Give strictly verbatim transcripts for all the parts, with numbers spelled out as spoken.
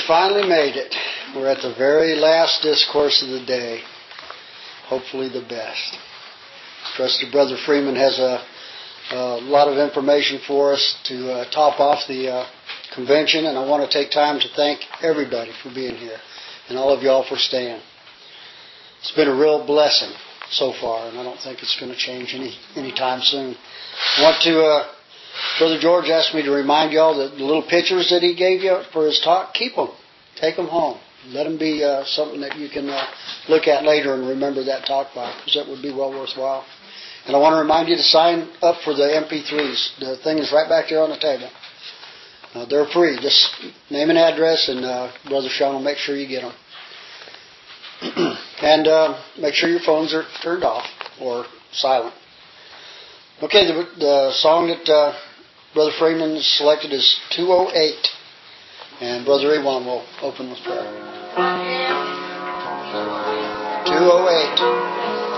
finally made it. We're at the very last discourse of the day. Hopefully the best. Trusted Brother Freeman has a, a lot of information for us to uh, top off the uh, convention, and I want to take time to thank everybody for being here and all of y'all for staying. It's been a real blessing so far, and I don't think it's going to change any anytime soon. I want to, uh, Brother George asked me to remind y'all that the little pictures that he gave you for his talk, keep them. Take them home. Let them be uh, something that you can uh, look at later and remember that talk by, because that would be well worthwhile. And I want to remind you to sign up for the M P threes. The thing is right back there on the table. Uh, they're free. Just name and address, and uh, Brother Sean will make sure you get them. And uh, make sure your phones are turned off or silent. Okay, the, the song that uh, Brother Freeman selected is two oh eight. And Brother Ewan will open with prayer. two oh eight.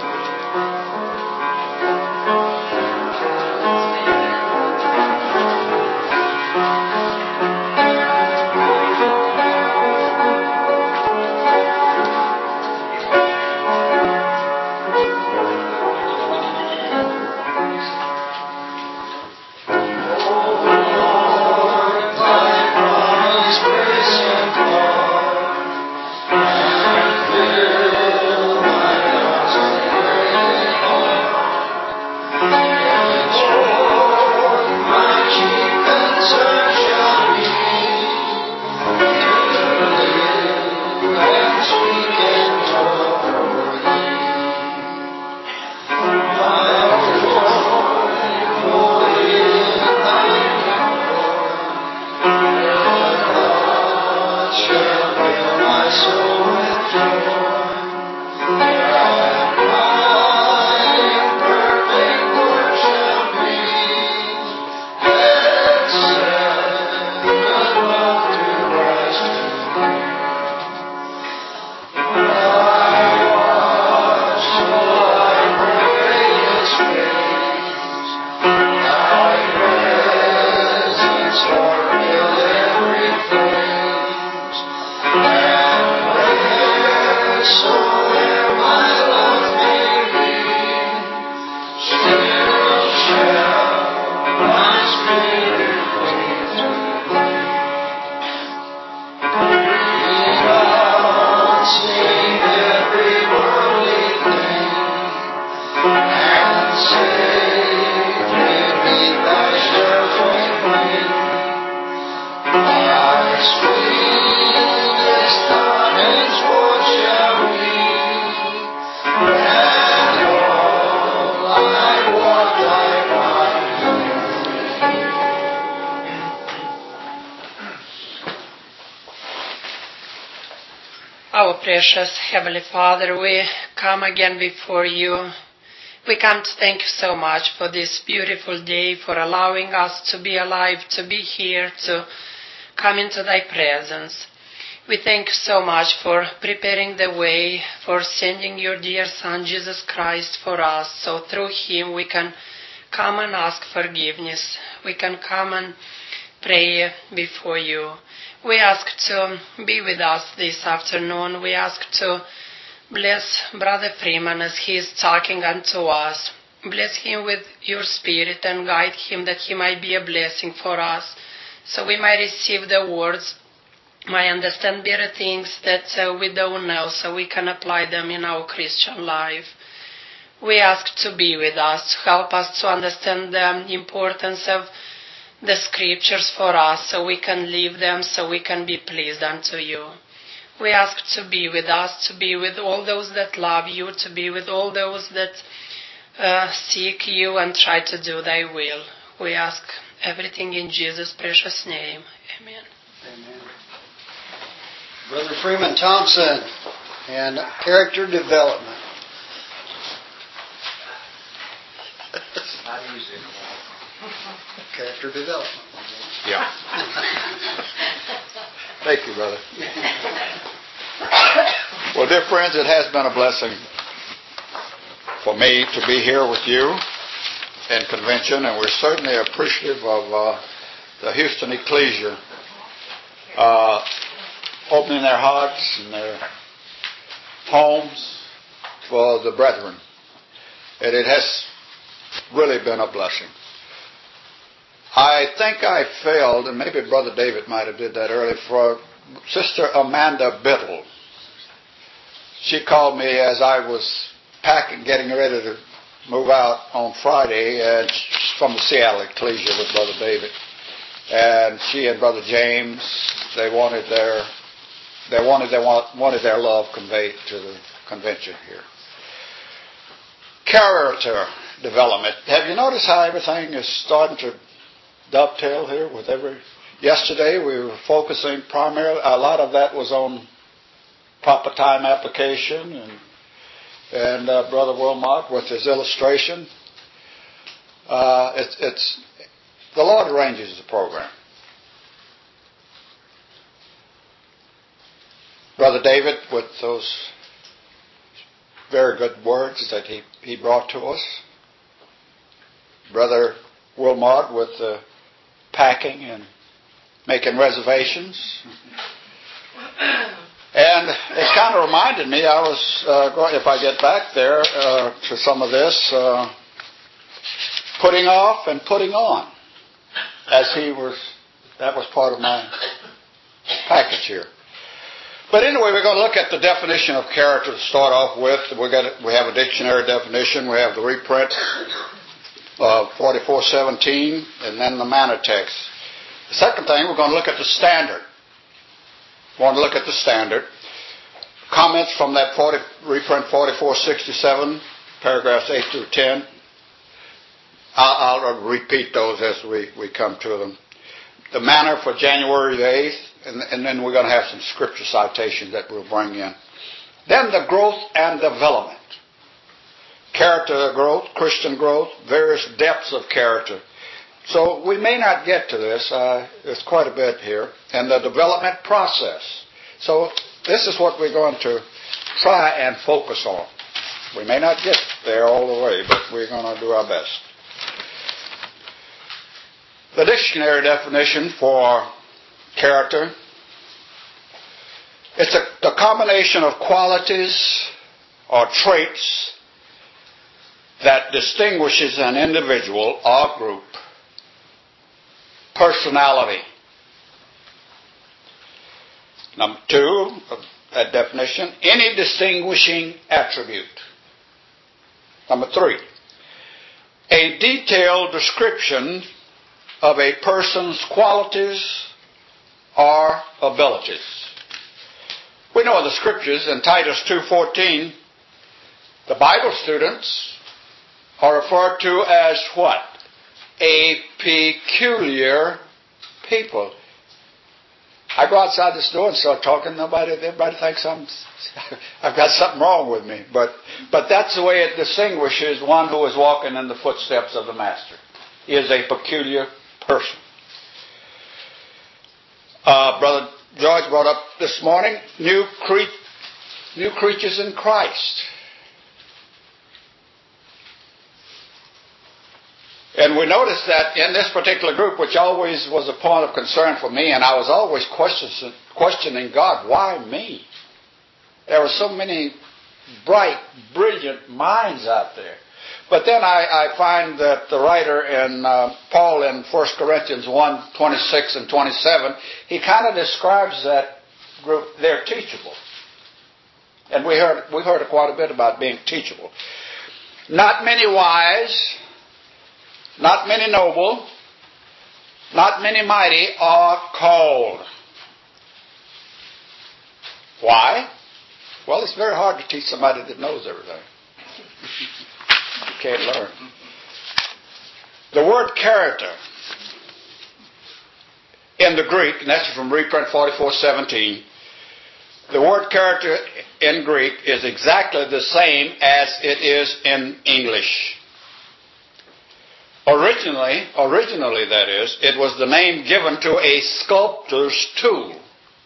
Our precious Heavenly Father, we come again before you. We come to thank you so much for this beautiful day, for allowing us to be alive, to be here, to come into thy presence. We thank you so much for preparing the way, for sending your dear Son, Jesus Christ, for us. So through him we can come and ask forgiveness. We can come and pray before you. We ask to be with us this afternoon. We ask to bless Brother Freeman as he is talking unto us. Bless him with your Spirit and guide him that he might be a blessing for us, so we might receive the words, might understand better things that uh, we don't know, so we can apply them in our Christian life. We ask to be with us, to help us to understand the importance of the scriptures for us, so we can live them, so we can be pleased unto you. We ask to be with us, to be with all those that love you, to be with all those that uh, seek you and try to do thy will. We ask everything in Jesus' precious name. Amen. Amen. Brother Freeman Thompson and character development. Not easy. Character development. Yeah. Thank you, brother. Well, dear friends, it has been a blessing for me to be here with you in convention, and we're certainly appreciative of uh, the Houston Ecclesia. Uh, opening their hearts and their homes for the brethren. And it has really been a blessing. I think I failed, and maybe Brother David might have did that earlier, for Sister Amanda Biddle. She called me as I was packing, getting ready to move out on Friday, and she's from the Seattle Ecclesia with Brother David. And she and Brother James, they wanted their they wanted they wanted their love conveyed to the convention here. Character development. Have you noticed how everything is starting to dovetail here with every... Yesterday we were focusing primarily, a lot of that was on proper time application, and and uh, Brother Wilmot with his illustration. Uh, it's, it's the Lord arranges the program. Brother David with those very good words that he, he brought to us. Brother Wilmot with the packing and making reservations. And it kind of reminded me, I was, uh, going, if I get back there uh, to some of this, uh, putting off and putting on. As he was, that was part of my package here. But anyway, we're going to look at the definition of character to start off with. We got we have a dictionary definition. We have the reprint of forty-four seventeen, and then the manor text. The second thing, we're going to look at the standard. We want to look at the standard. Comments from that forty, reprint forty-four sixty-seven, paragraphs eight through ten. I'll, I'll repeat those as we, we come to them. The manor for January the eighth, and, and then we're going to have some scripture citations that we'll bring in. Then the growth and development. Character growth, Christian growth, various depths of character. So we may not get to this. Uh, there's quite a bit here. And the development process. So this is what we're going to try and focus on. We may not get there all the way, but we're going to do our best. The dictionary definition for character. It's a, the combination of qualities or traits that distinguishes an individual or group. Personality. Number two, of that definition, any distinguishing attribute. Number three, a detailed description of a person's qualities or abilities. We know in the scriptures in Titus two fourteen, the Bible students are referred to as what? A peculiar people. I go outside this door and start talking. Nobody, everybody thinks I'm, I've got something wrong with me. But, but that's the way it distinguishes one who is walking in the footsteps of the Master. He is a peculiar person. Uh, Brother George brought up this morning, new, cre- new creatures in Christ. And we noticed that in this particular group, which always was a point of concern for me, and I was always question, questioning God, why me? There were so many bright, brilliant minds out there. But then I, I find that the writer in uh, Paul in First Corinthians one, twenty-six and twenty-seven, he kind of describes that group, they're teachable. And we heard, we heard quite a bit about being teachable. Not many wise, not many noble, not many mighty are called. Why? Well, it's very hard to teach somebody that knows everything. You can't learn. The word character in the Greek, and that's from reprint forty-four seventeen, the word character in Greek is exactly the same as it is in English. Originally, originally that is, it was the name given to a sculptor's tool.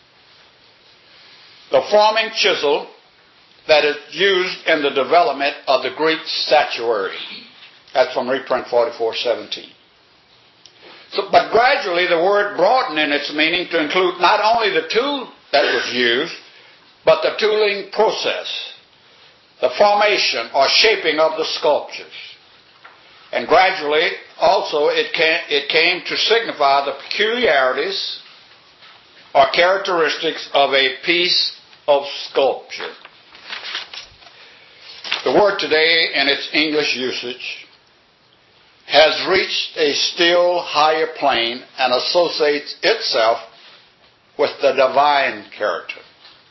The forming chisel that is used in the development of the Greek statuary. That's from reprint forty-four seventeen. So, but gradually the word broadened in its meaning to include not only the tool that was used, but the tooling process, the formation or shaping of the sculptures. And gradually, also, it came, it came to signify the peculiarities or characteristics of a piece of sculpture. The word today, in its English usage, has reached a still higher plane and associates itself with the divine character,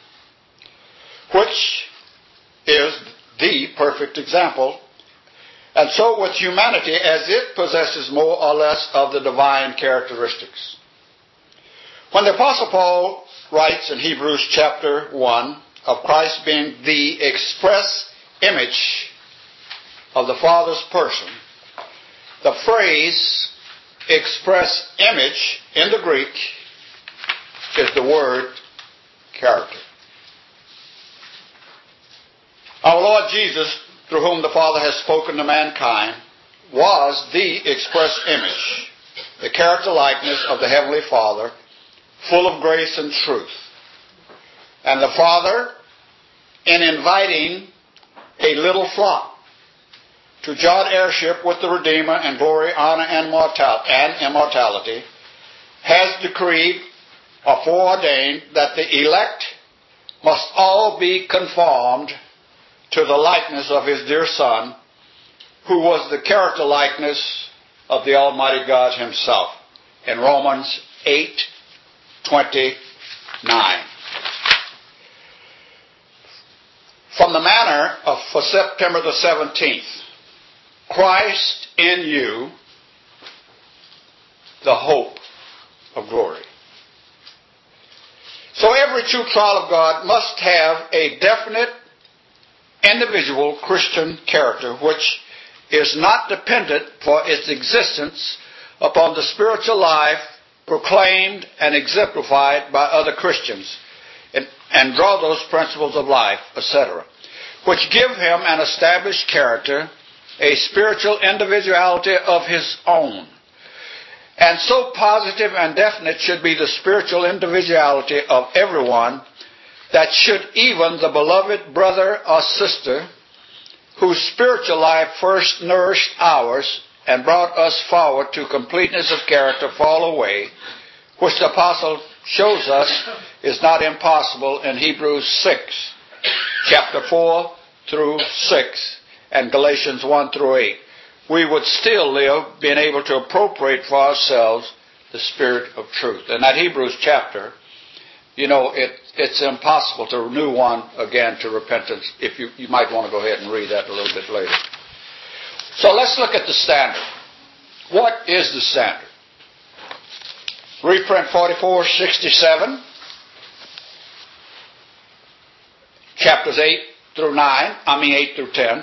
which is the perfect example. And so with humanity, as it possesses more or less of the divine characteristics. When the Apostle Paul writes in Hebrews chapter one of Christ being the express image of the Father's person, the phrase express image in the Greek is the word character. Our Lord Jesus, through whom the Father has spoken to mankind, was the express image, the character likeness of the Heavenly Father, full of grace and truth. And the Father, in inviting a little flock to joint heirship with the Redeemer and glory, honor, and, mortal- and immortality, has decreed or foreordained that the elect must all be conformed to the likeness of His dear Son, who was the character likeness of the Almighty God Himself, in Romans eight twenty-nine. From the manner of for September the seventeenth, Christ in you, the hope of glory. So every true child of God must have a definite individual Christian character which is not dependent for its existence upon the spiritual life proclaimed and exemplified by other Christians, and, and draw those principles of life, et cetera, which give him an established character, a spiritual individuality of his own. And so positive and definite should be the spiritual individuality of everyone that should even the beloved brother or sister whose spiritual life first nourished ours and brought us forward to completeness of character fall away, which the apostle shows us is not impossible in Hebrews six, chapter four through six, and Galatians one through eight. We would still live being able to appropriate for ourselves the Spirit of truth. And that Hebrews chapter, you know, it, it's impossible to renew one again to repentance. If you, you might want to go ahead and read that a little bit later. So let's look at the standard. What is the standard? Reprint forty-four sixty-seven, chapters eight through nine, I mean eight through ten.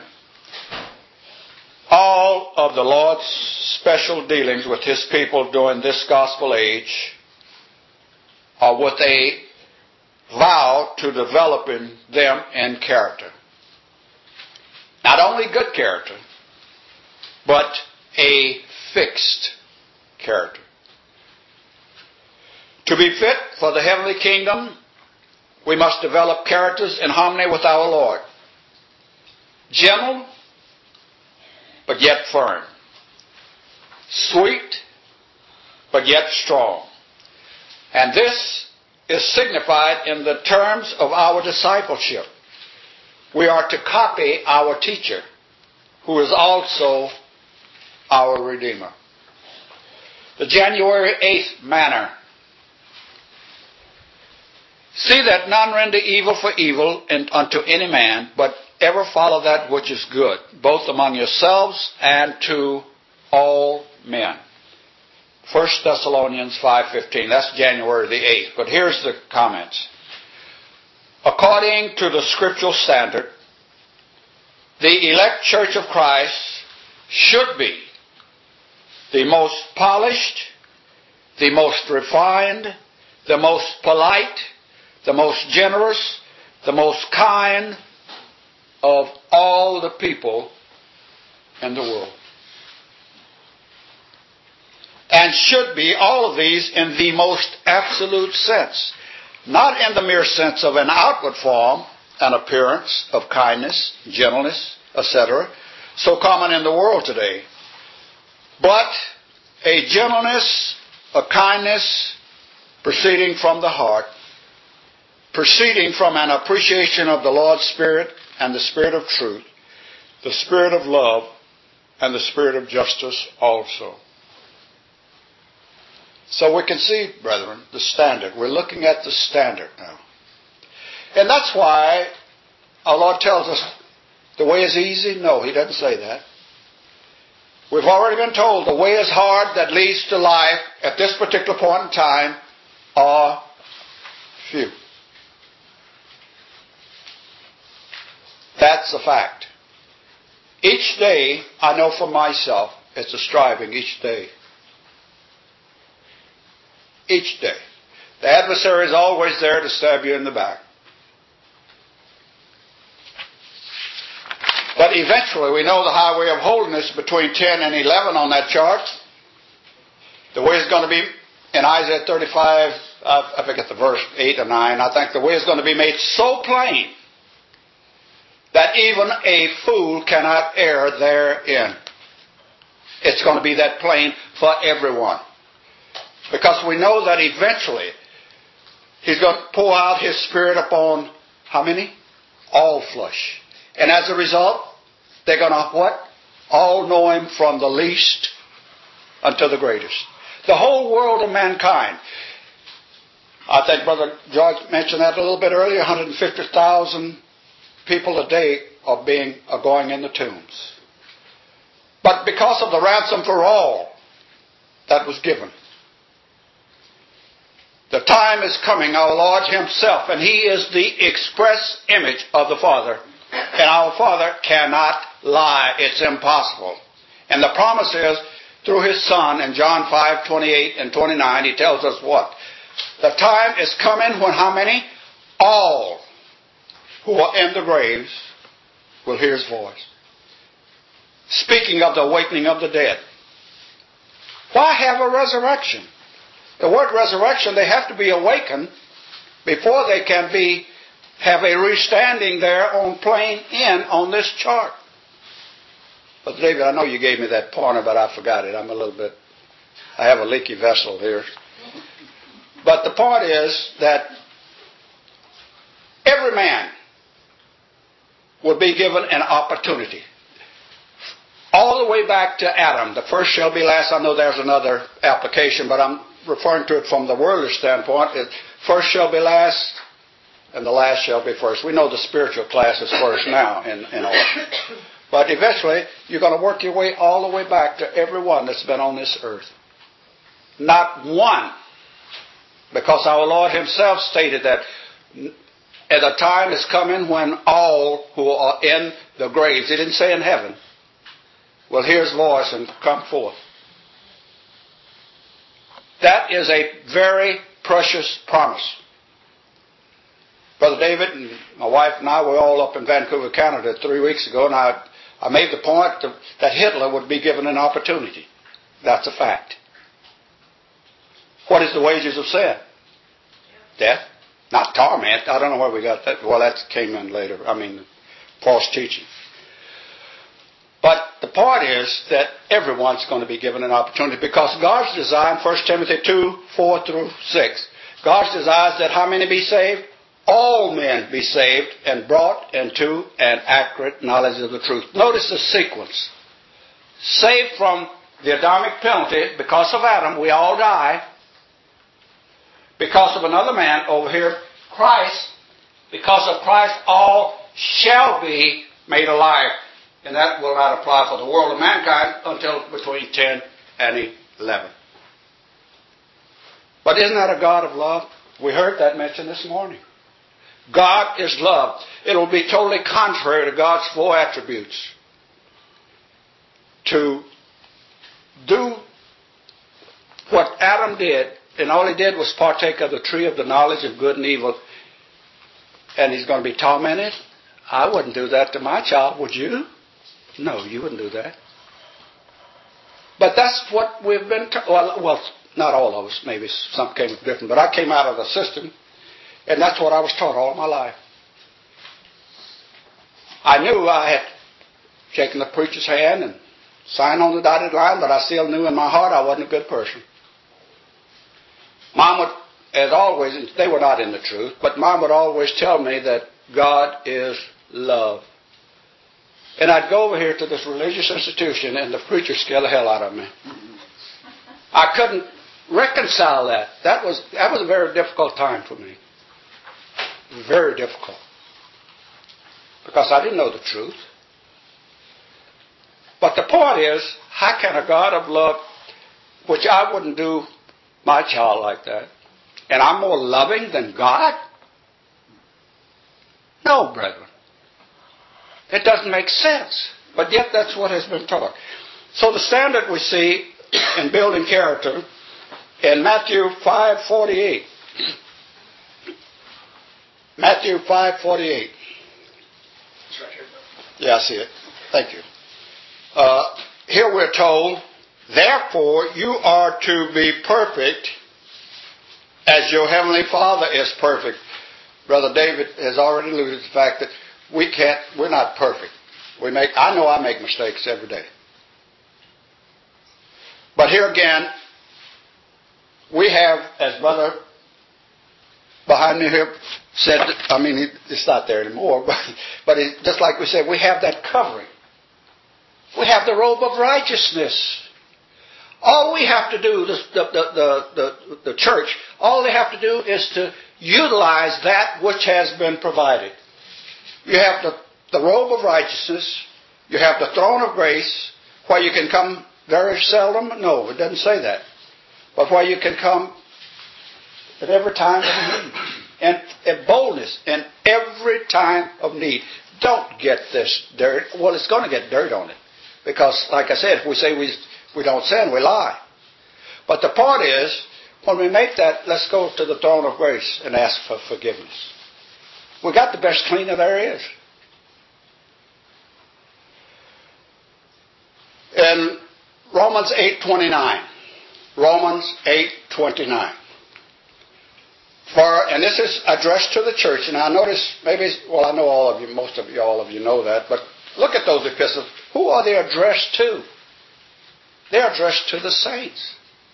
All of the Lord's special dealings with His people during this gospel age are with a vow to developing them in character. Not only good character, but a fixed character. To be fit for the heavenly kingdom, we must develop characters in harmony with our Lord. Gentle, but yet firm. Sweet, but yet strong. And this is signified in the terms of our discipleship. We are to copy our teacher, who is also our Redeemer. The January eighth manner. See that none render evil for evil unto any man, but ever follow that which is good, both among yourselves and to all men. First Thessalonians five fifteen. That's January the eighth. But here's the comments. According to the scriptural standard, the elect church of Christ should be the most polished, the most refined, the most polite, the most generous, the most kind of all the people in the world. And should be all of these in the most absolute sense. not in the mere sense of an outward form, an appearance of kindness, gentleness, et cetera, so common in the world today, but a gentleness, a kindness proceeding from the heart, proceeding from an appreciation of the Lord's Spirit and the Spirit of truth, the Spirit of love, and the Spirit of justice also. So we can see, brethren, the standard. We're looking at the standard now. And that's why our Lord tells us the way is easy. No, He doesn't say that. We've already been told the way is hard that leads to life at this particular point in time are few. That's a fact. Each day, I know for myself, it's a striving each day. Each day. The adversary is always there to stab you in the back. But eventually, we know the highway of holiness between ten and eleven on that chart. The way is going to be, in Isaiah thirty-five, I forget the verse, eight or nine, I think the way is going to be made so plain that even a fool cannot err therein. It's going to be that plain for everyone. Because we know that eventually He's going to pour out His Spirit upon how many? All flesh. And as a result, they're going to what? All know Him from the least unto the greatest. The whole world of mankind. I think Brother George mentioned that a little bit earlier. one hundred fifty thousand people a day are being are going in the tombs. But because of the ransom for all that was given, the time is coming, our Lord Himself, and He is the express image of the Father. And our Father cannot lie. It's impossible. And the promise is, through His Son, in John five, twenty-eight and twenty-nine, He tells us what? The time is coming when how many? All who are in the graves will hear His voice. Speaking of the awakening of the dead. Why have a resurrection? The word resurrection, they have to be awakened before they can be have a restanding there on plain in on this chart. But David, I know you gave me that pointer, but I forgot it. I'm a little bit, I have a leaky vessel here. But the point is that every man will be given an opportunity. All the way back to Adam. The first shall be last. I know there's another application, but I'm referring to it from the worldly standpoint. It, first shall be last, and the last shall be first. We know the spiritual class is first now in, in all. But eventually, you're going to work your way all the way back to everyone that's been on this earth. Not one. Because our Lord Himself stated that at a time is coming when all who are in the graves, He didn't say in heaven, will hear His voice and come forth. That is a very precious promise. Brother David and my wife and I were all up in Vancouver, Canada three weeks ago, and I, I made the point that Hitler would be given an opportunity. That's a fact. What is the wages of sin? Death. Not torment. I don't know where we got that. Well, that came in later. I mean, false teaching. But the point is that everyone's going to be given an opportunity because God's design, First Timothy two, four through six, God's desires that how many be saved? All men be saved and brought into an accurate knowledge of the truth. Notice the sequence. Saved from the Adamic penalty because of Adam, we all die. Because of another man over here, Christ, because of Christ, all shall be made alive. And that will not apply for the world of mankind until between ten and eleven. But isn't that a God of love? We heard that mentioned this morning. God is love. It will be totally contrary to God's four attributes. To do what Adam did, and all he did was partake of the tree of the knowledge of good and evil, and he's going to be tormented? I wouldn't do that to my child, would you? No, you wouldn't do that. But that's what we've been taught. Well, well, not all of us. Maybe some came different. But I came out of the system And that's what I was taught all my life. I knew I had shaken the preacher's hand and signed on the dotted line, but I still knew in my heart I wasn't a good person. Mom would, as always, they were not in the truth, but Mom would always tell me that God is love. And I'd go over here to this religious institution and the preacher scared the hell out of me. I couldn't reconcile that. That was, that was a very difficult time for me. Very difficult. Because I didn't know the truth. But the point is, how can a God of love, which I wouldn't do my child like that, and I'm more loving than God? No, brethren. It doesn't make sense. But yet that's what has been taught. So the standard we see in building character in Matthew five forty-eight. Matthew five forty-eight. It's right here. Yeah, I see it. Thank you. Uh, here we're told, therefore you are to be perfect as your heavenly Father is perfect. Brother David has already alluded to the fact that we can't, we're not perfect. We make, I know I make mistakes every day. But here again, we have, as Brother behind me here said, I mean, he, it's not there anymore, but, but it, just like we said, we have that covering. We have the robe of righteousness. All we have to do, the, the, the, the, the church, all they have to do is to utilize that which has been provided. You have the, the robe of righteousness. You have the throne of grace, where you can come very seldom. No, it doesn't say that. But where you can come at every time of need. And, and boldness in every time of need. Don't get this dirt. Well, it's going to get dirt on it. Because, like I said, if we say we, we don't sin, we lie. But the point is, when we make that, let's go to the throne of grace and ask for forgiveness. We got the best cleaner there is. In Romans eight twenty-nine. Romans eight twenty-nine. For, and this is addressed to the church, and I notice, maybe, well, I know all of you, most of you, all of you know that, but look at those epistles. Who are they addressed to? They're addressed to the saints.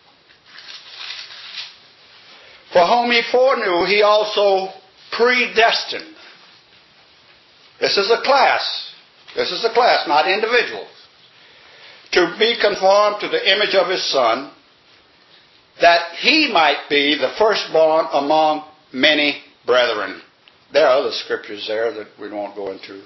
For whom he foreknew, he also predestined. This is a class. This is a class, not individuals. To be conformed to the image of his Son, that he might be the firstborn among many brethren. There are other scriptures there that we won't go into.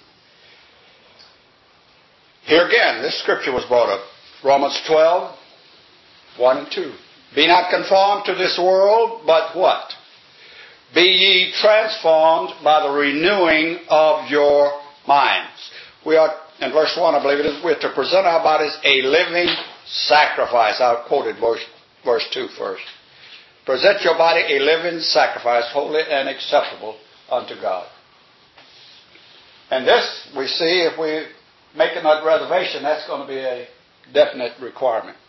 Here again, this scripture was brought up. Romans twelve, one and two. Be not conformed to this world, but what? Be ye transformed by the renewing of your minds. We are, in verse one, I believe it is, we're to present our bodies a living sacrifice. I quoted verse, verse two first. Present your body a living sacrifice, holy and acceptable unto God. And this, we see, if we make another reservation, that's going to be a definite requirement.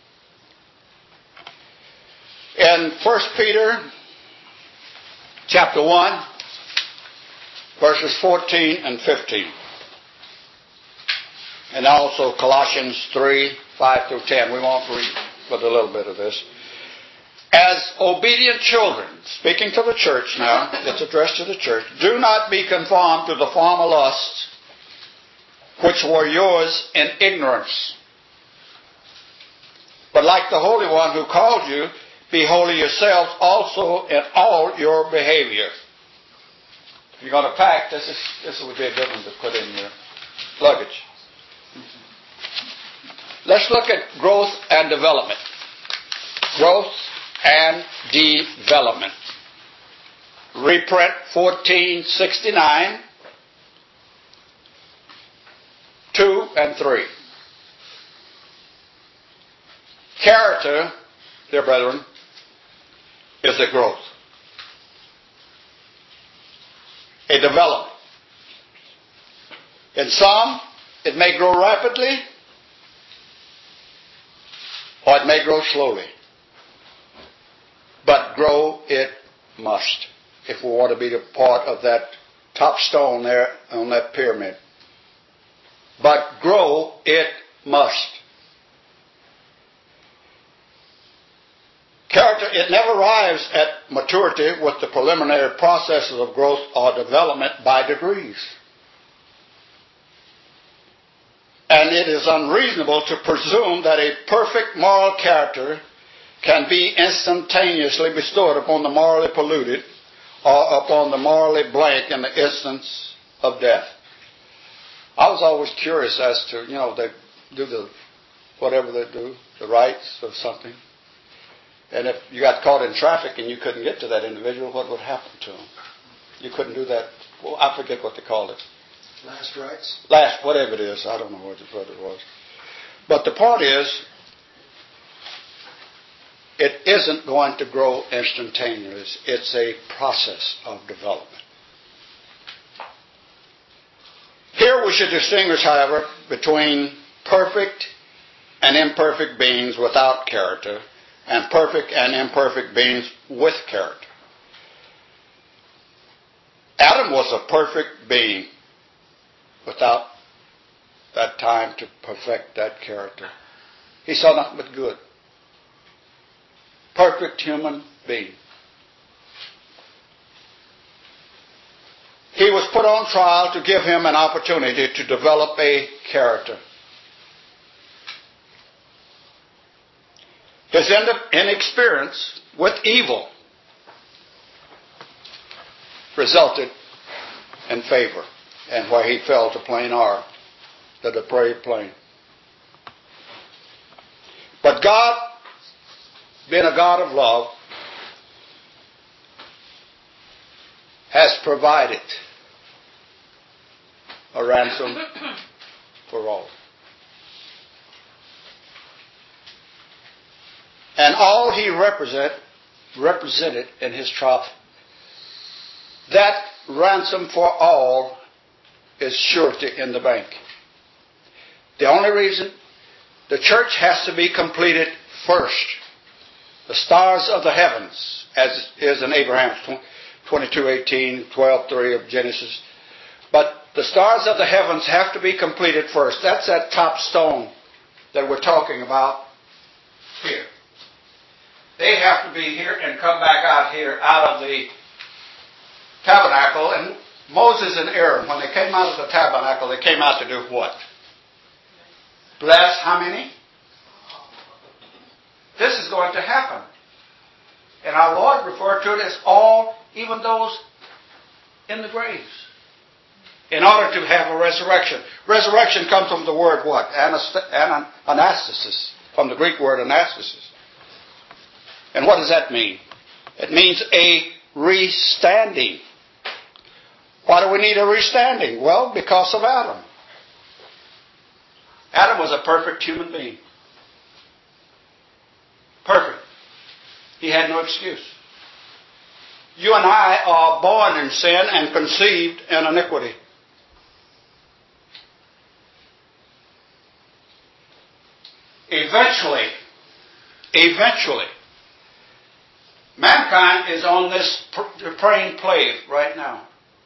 In First Peter chapter one, verses fourteen and fifteen. And also Colossians three, five through ten. We won't read but a little bit of this. As obedient children, speaking to the church now, it's addressed to the church, do not be conformed to the former lusts which were yours in ignorance. But like the Holy One who called you, be holy yourselves also in all your behavior. If you're going to pack, this is this would be a good one to put in your luggage. Let's look at growth and development. Growth and development. Reprint fourteen sixty-nine, two and three. Character, dear brethren, is a growth, a development. In some, it may grow rapidly, or it may grow slowly. But grow it must. if we want to be a part of that top stone there on that pyramid. But grow it must. Character, it never arrives at maturity with the preliminary processes of growth or development by degrees. And it is unreasonable to presume that a perfect moral character can be instantaneously bestowed upon the morally polluted or upon the morally blank in the instance of death. I was always curious as to, you know, they do the, whatever they do, the rites or something. And if you got caught in traffic and you couldn't get to that individual, what would happen to him? You couldn't do that. Well, I forget what they call it. Last rites? Last, whatever it is. I don't know what it, what it was. But the point is, it isn't going to grow instantaneously. It's a process of development. Here we should distinguish, however, between perfect and imperfect beings without character and perfect and imperfect beings with character. Adam was a perfect being without that time to perfect that character. He saw nothing but good. Perfect human being. He was put on trial to give him an opportunity to develop a character. His inexperience with evil resulted in favor, and where he fell to plain R, the depraved plane. But God, being a God of love, has provided a ransom for all. And all he represent, represented in his trial, that ransom for all is surety in the bank. The only reason the church has to be completed first. The stars of the heavens, as is in Abraham twenty-two eighteen, twelve three of Genesis. But the stars of the heavens have to be completed first. That's that top stone that we're talking about here. They have to be here and come back out here, out of the tabernacle. And Moses and Aaron, when they came out of the tabernacle, they came out to do what? Bless how many? This is going to happen. And our Lord referred to it as all, even those in the graves. In order to have a resurrection. Resurrection comes from the word what? Anastasis. From the Greek word anastasis. And what does that mean? It means a restanding. Why do we need a restanding? Well, because of Adam. Adam was a perfect human being. Perfect. He had no excuse. You and I are born in sin and conceived in iniquity. Eventually, eventually, mankind is on this praying plane right now.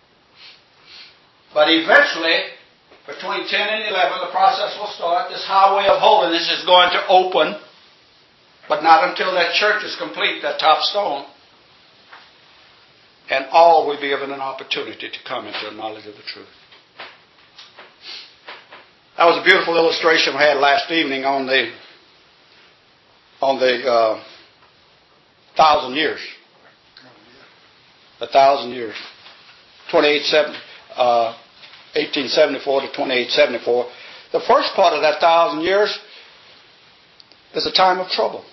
But eventually, between ten and eleven, the process will start. This highway of holiness is going to open, but not until that church is complete, that top stone. And all will be given an opportunity to come into the knowledge of the truth. That was a beautiful illustration we had last evening on the on the uh, thousand years. A thousand years. twenty-eight seven, uh, eighteen seventy-four to twenty-eight seventy-four. The first part of that thousand years is a time of trouble.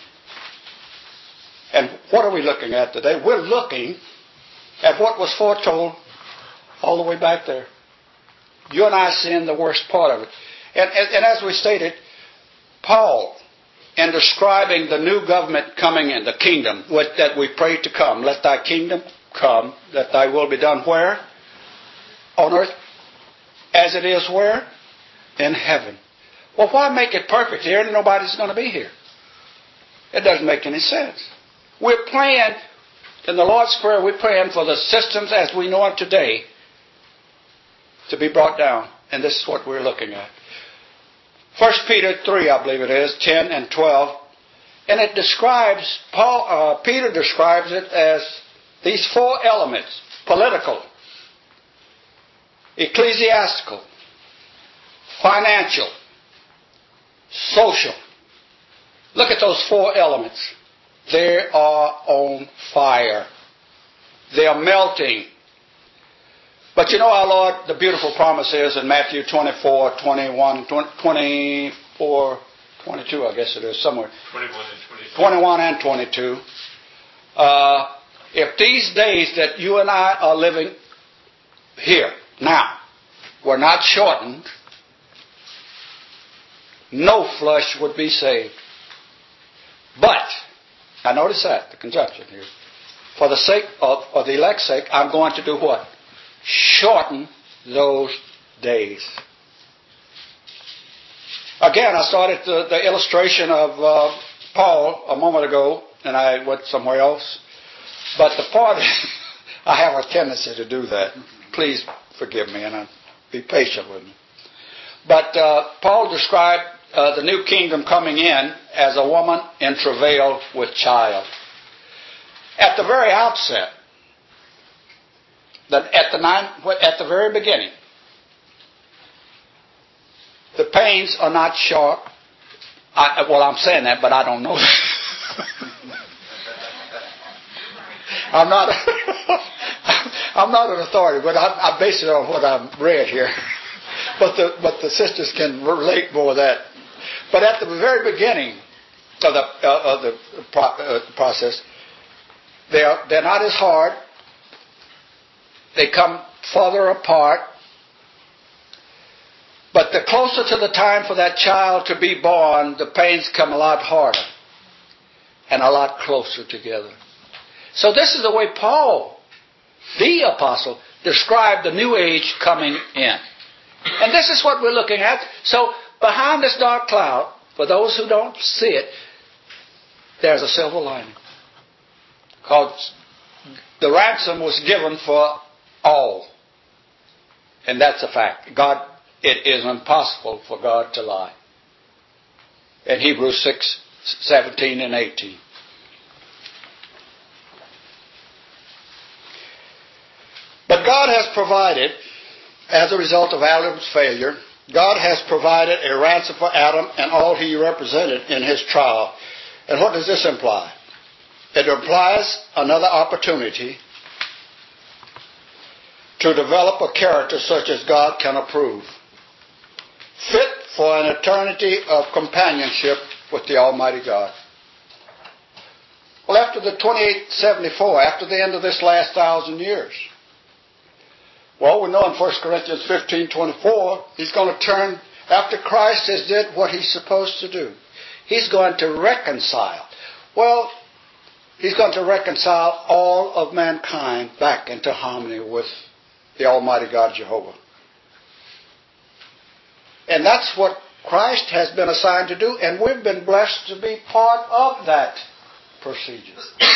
And what are we looking at today? We're looking at what was foretold all the way back there. You and I see in the worst part of it. And, and, and as we stated, Paul, in describing the new government coming in, the kingdom with, that we pray to come, let thy kingdom come, that thy will be done where? On earth. As it is where? In heaven. Well, why make it perfect here and nobody's going to be here? It doesn't make any sense. We're playing In the Lord's Prayer, we're praying for the systems as we know it today to be brought down. And this is what we're looking at. First Peter three, I believe it is, ten and twelve. And it describes, Paul, uh, Peter describes it as these four elements: political, ecclesiastical, financial, social. Look at those four elements. They are on fire. They are melting. But you know our Lord, the beautiful promise is in Matthew twenty-four, twenty-one, twenty-four, twenty-two, I guess it is, somewhere. twenty-one and twenty-two. twenty-one and twenty-two. Uh, if these days that you and I are living here, now, were not shortened, no flesh would be saved. But, I notice that, the conjunction here. For the sake of, of the elect's sake, I'm going to do what? Shorten those days. Again, I started the, the illustration of uh, Paul a moment ago, and I went somewhere else. But the part, I have a tendency to do that. Please forgive me, and I'll be patient with me. But uh, Paul described uh, the new kingdom coming in as a woman in travail with child. At the very outset, that at the nine, at the very beginning, the pains are not short. I, well, I'm saying that, but I don't know that. I'm not. I'm not an authority, but I, I base it on what I've read here. But the but the sisters can relate more of that. But at the very beginning of the uh, of the pro, uh, process, they are they're not as hard. They come farther apart. But the closer to the time for that child to be born, the pains come a lot harder and a lot closer together. So this is the way Paul, the apostle, described the new age coming in. And this is what we're looking at. So behind this dark cloud, for those who don't see it, there's a silver lining. Because the ransom was given for all. And that's a fact. God, it is impossible for God to lie. In Hebrews six, seventeen and eighteen. But God has provided, as a result of Adam's failure, God has provided a ransom for Adam and all he represented in his trial. And what does this imply? It implies another opportunity to develop a character such as God can approve, fit for an eternity of companionship with the Almighty God. Well, after the twenty-eight seventy-four, after the end of this last thousand years, well, we know in First Corinthians fifteen twenty-four, he's going to turn, after Christ has did what he's supposed to do, he's going to reconcile. Well, he's going to reconcile all of mankind back into harmony with the Almighty God Jehovah. And that's what Christ has been assigned to do, and we've been blessed to be part of that procedure.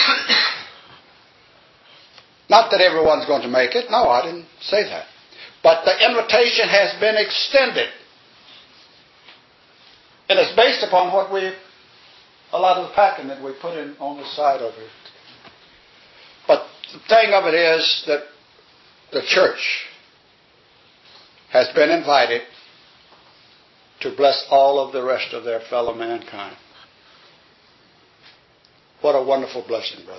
Not that everyone's going to make it. No, I didn't say that. But the invitation has been extended. And it's based upon what we, a lot of the packing that we put in on the side of it. But the thing of it is that the church has been invited to bless all of the rest of their fellow mankind. What a wonderful blessing, brother.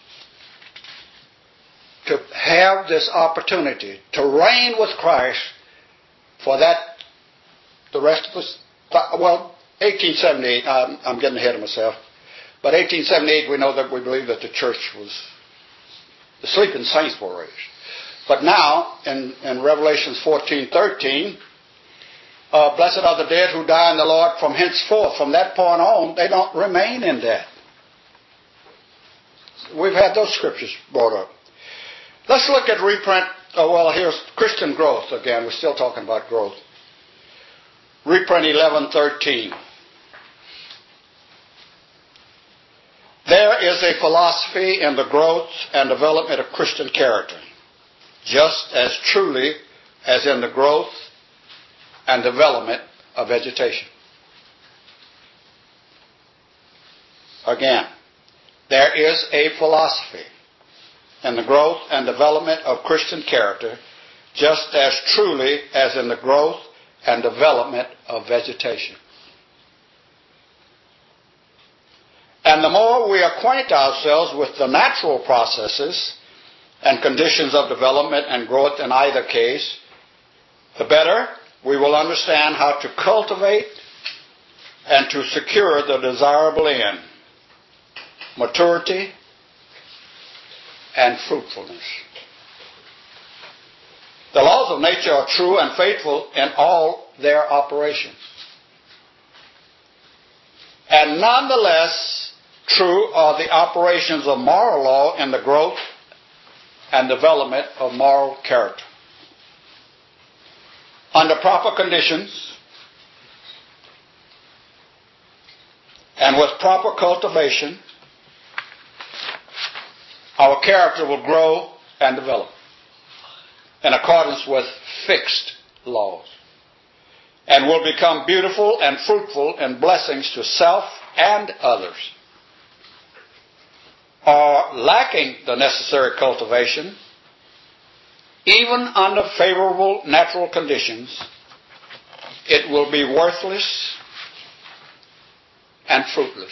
To have this opportunity to reign with Christ for that, the rest of us, well, eighteen seventy-eight, I'm, I'm getting ahead of myself, but eighteen seventy-eight we know that we believe that the church was, the sleeping saints were raised. But now, in, in Revelation fourteen thirteen, uh, blessed are the dead who die in the Lord from henceforth. From that point on, they don't remain in death. We've had those scriptures brought up. Let's look at reprint. Oh, well, here's Christian growth again. We're still talking about growth. Reprint eleven thirteen. There is a philosophy in the growth and development of Christian character, just as truly as in the growth and development of vegetation. Again, there is a philosophy in the growth and development of Christian character, just as truly as in the growth and development of vegetation. And the more we acquaint ourselves with the natural processes and conditions of development and growth in either case, the better we will understand how to cultivate and to secure the desirable end, maturity and fruitfulness. The laws of nature are true and faithful in all their operations. And nonetheless, true are the operations of moral law in the growth and development of moral character. Under proper conditions and with proper cultivation, our character will grow and develop in accordance with fixed laws, and will become beautiful and fruitful in blessings to self and others. Or lacking the necessary cultivation, even under favorable natural conditions, it will be worthless and fruitless.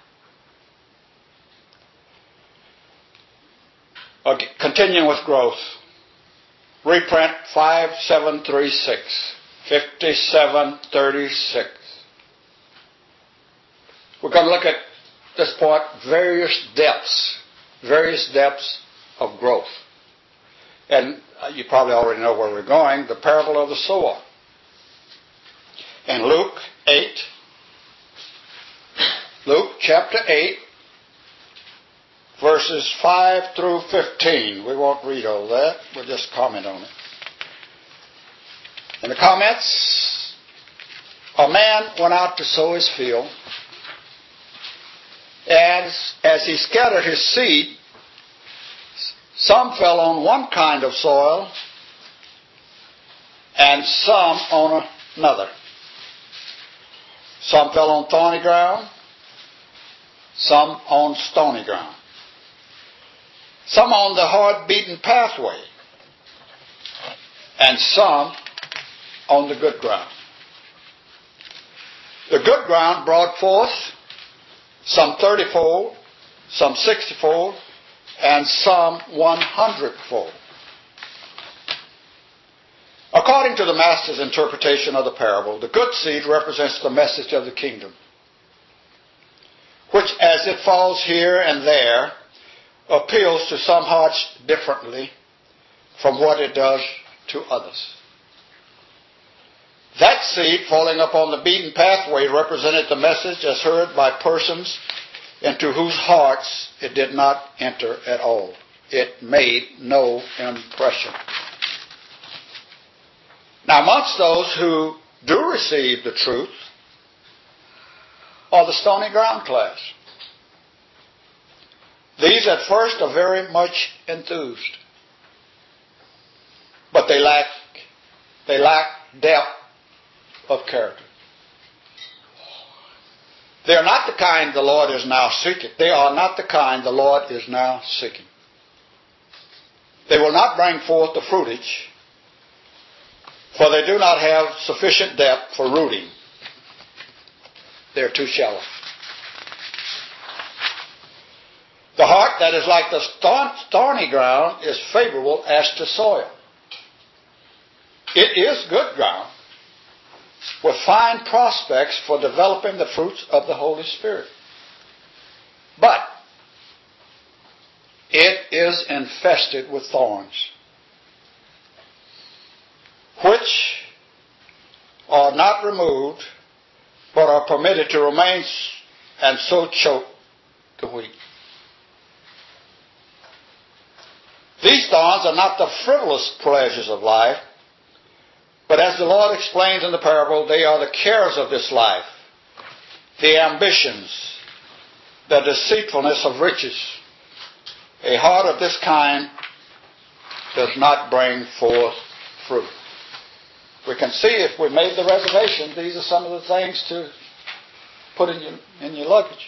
Okay, continuing with growth. Reprint five seven three six, fifty-seven thirty-six. We're going to look at this point, various depths, various depths of growth. And you probably already know where we're going, the parable of the sower. In Luke eight, Luke chapter eight, verses five through fifteen. We won't read all that. We'll just comment on it. In the comments, a man went out to sow his field. And as he scattered his seed, some fell on one kind of soil and some on another. Some fell on thorny ground, some on stony ground. Some on the hard-beaten pathway, and some on the good ground. The good ground brought forth some thirty-fold, some sixty-fold, and some one hundred-fold. According to the Master's interpretation of the parable, the good seed represents the message of the kingdom, which, as it falls here and there, appeals to some hearts differently from what it does to others. That seed falling upon the beaten pathway represented the message as heard by persons into whose hearts it did not enter at all. It made no impression. Now, amongst those who do receive the truth are the stony ground class. These at first are very much enthused, but they lack, they lack depth of character. They are not the kind the Lord is now seeking. They are not the kind the Lord is now seeking. They will not bring forth the fruitage, for they do not have sufficient depth for rooting. They are too shallow. The heart that is like the thorny ground is favorable as to soil. It is good ground with fine prospects for developing the fruits of the Holy Spirit. But it is infested with thorns, which are not removed, but are permitted to remain and so choke the wheat. These thorns are not the frivolous pleasures of life, but as the Lord explains in the parable, they are the cares of this life, the ambitions, the deceitfulness of riches. A heart of this kind does not bring forth fruit. We can see if we made the reservation, these are some of the things to put in your, in your luggage.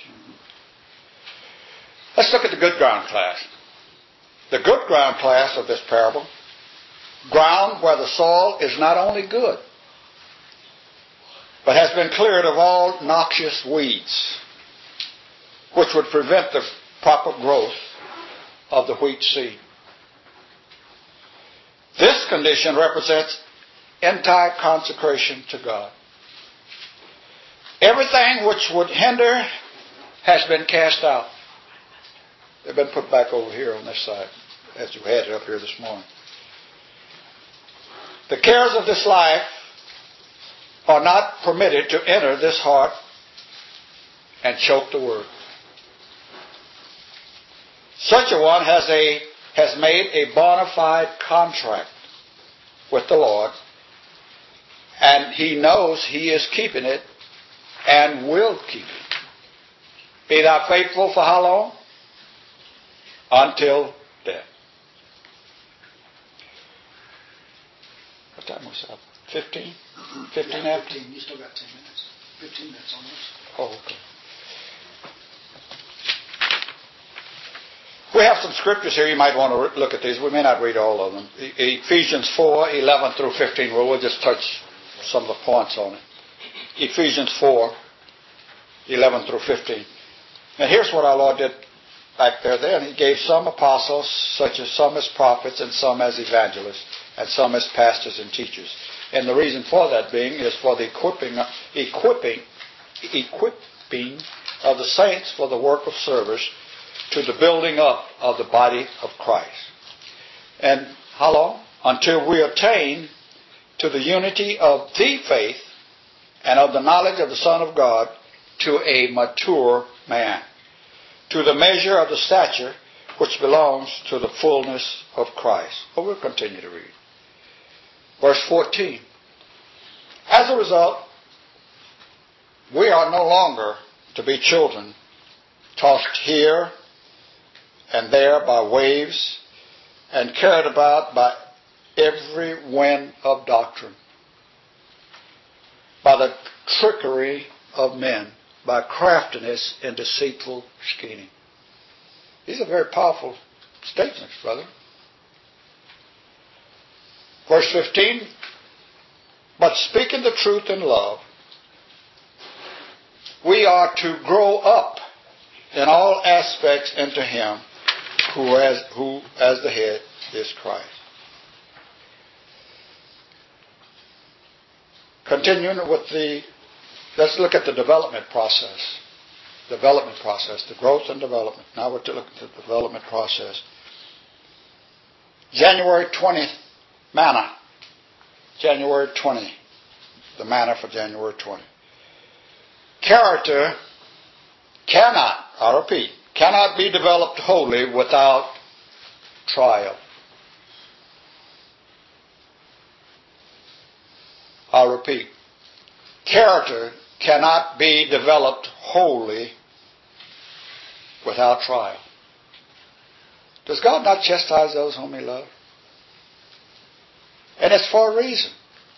Let's look at the good ground class. The good ground class of this parable, ground where the soil is not only good, but has been cleared of all noxious weeds, which would prevent the proper growth of the wheat seed. This condition represents entire consecration to God. Everything which would hinder has been cast out. They've been put back over here on this side, as you had it up here this morning. The cares of this life are not permitted to enter this heart and choke the word. Such a one has a has made a bona fide contract with the Lord, and he knows he is keeping it and will keep it. Be thou faithful for how long? Until death. What time was it? Fifteen? Fifteen yeah, after? fifteen. You still got ten minutes. Fifteen minutes almost. Oh, okay. We have some scriptures here. You might want to look at these. We may not read all of them. Ephesians four, eleven through fifteen. Well, we'll just touch some of the points on it. Ephesians four, eleven through fifteen. Now here's what our Lord did back there then. He gave some apostles, such as some as prophets, and some as evangelists, and some as pastors and teachers. And the reason for that being is for the equipping, equipping, equipping of the saints for the work of service, to the building up of the body of Christ. And how long? Until we attain to the unity of the faith and of the knowledge of the Son of God, to a mature man, to the measure of the stature which belongs to the fullness of Christ. Well, we'll continue to read. Verse fourteen. As a result, we are no longer to be children, tossed here and there by waves, and carried about by every wind of doctrine, by the trickery of men, by craftiness and deceitful scheming. These are very powerful statements, brother. Verse fifteen, but speaking the truth in love, we are to grow up in all aspects into Him who as, who as the head is Christ. Continuing with the, let's look at the development process. Development process, the growth and development. Now we're looking at the development process. January twentieth, manna. January twentieth, the manna for January twentieth. Character cannot, I repeat, cannot be developed wholly without trial. I repeat, character cannot be developed wholly without trial. Does God not chastise those whom He loves? And it's for a reason.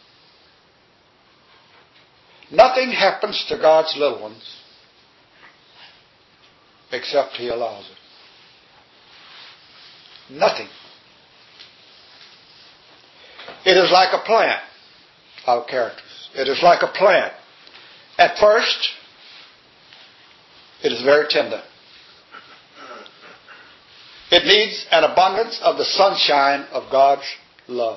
Nothing happens to God's little ones except He allows it. Nothing. It is like a plant, our characters. It is like a plant. At first, it is very tender. It needs an abundance of the sunshine of God's love.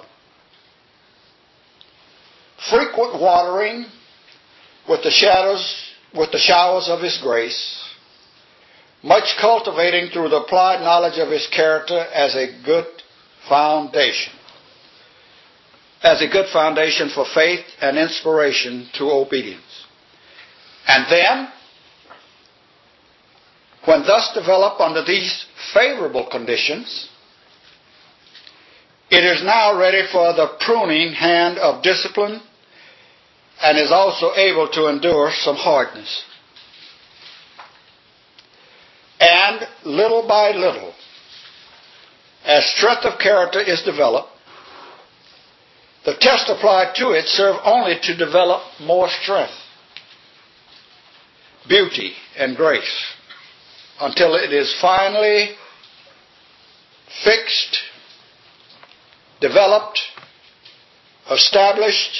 Frequent watering with the shadows, with the showers of His grace. Much cultivating through the applied knowledge of His character as a good foundation. As a good foundation for faith and inspiration to obedience. And then, when thus developed under these favorable conditions, it is now ready for the pruning hand of discipline and is also able to endure some hardness. And little by little, as strength of character is developed, the tests applied to it serve only to develop more strength, beauty, and grace, until it is finally fixed, developed, established,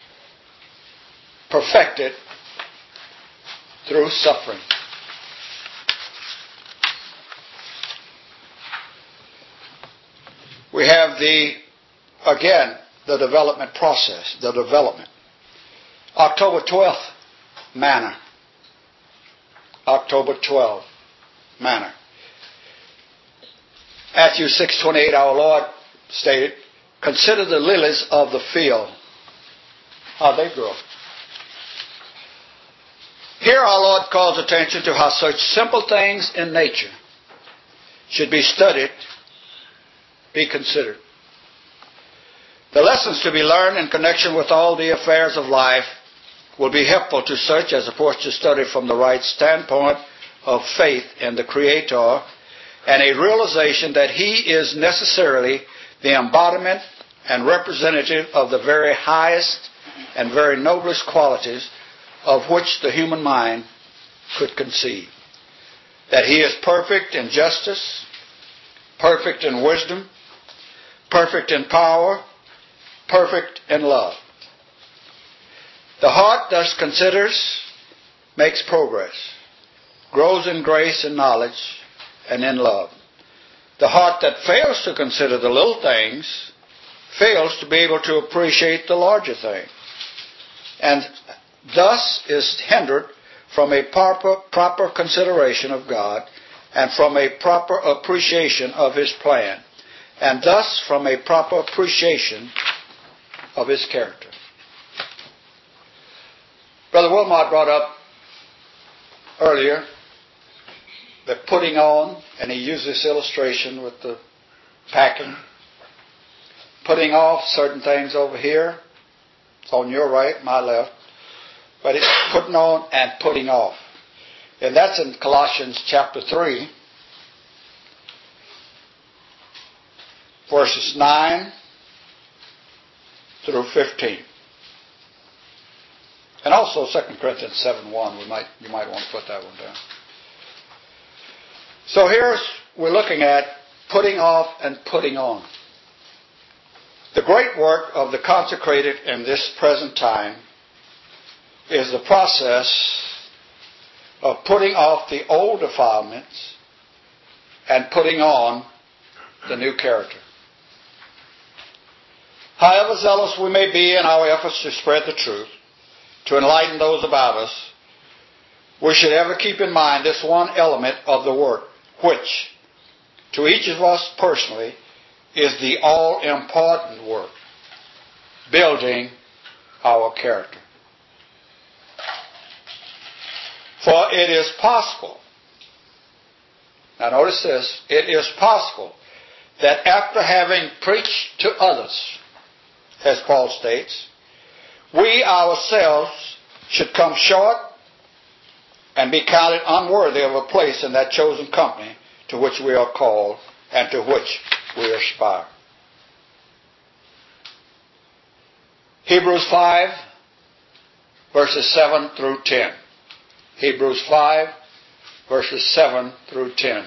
perfected through suffering. We have the, again, the development process, the development. October twelfth, manna. October twelfth, manna. Matthew six twenty-eight, our Lord stated, consider the lilies of the field, how they grow. Here our Lord calls attention to how such simple things in nature should be studied, be considered. The lessons to be learned in connection with all the affairs of life will be helpful to such as approach to study from the right standpoint of faith in the Creator and a realization that He is necessarily the embodiment and representative of the very highest and very noblest qualities of which the human mind could conceive. That He is perfect in justice, perfect in wisdom, perfect in power, perfect in love. The heart thus considers, makes progress, grows in grace and knowledge and in love. The heart that fails to consider the little things fails to be able to appreciate the larger thing, and thus is hindered from a proper, proper consideration of God and from a proper appreciation of His plan, and thus from a proper appreciation of His character. Brother Wilmot brought up earlier the putting on, and he used this illustration with the packing. Putting off certain things over here. It's on your right, my left. But it's putting on and putting off. And that's in Colossians chapter three, verses nine through fifteen. And also Second Corinthians seven one. We might you might want to put that one down. So here's we're looking at putting off and putting on. The great work of the consecrated in this present time is the process of putting off the old defilements and putting on the new character. However zealous we may be in our efforts to spread the truth, to enlighten those about us, we should ever keep in mind this one element of the work, which, to each of us personally, is the all-important work, building our character. For it is possible, now notice this, it is possible that after having preached to others, as Paul states, we ourselves should come short and be counted unworthy of a place in that chosen company to which we are called and to which we aspire. Hebrews five, verses seven through ten. Hebrews five, verses seven through ten.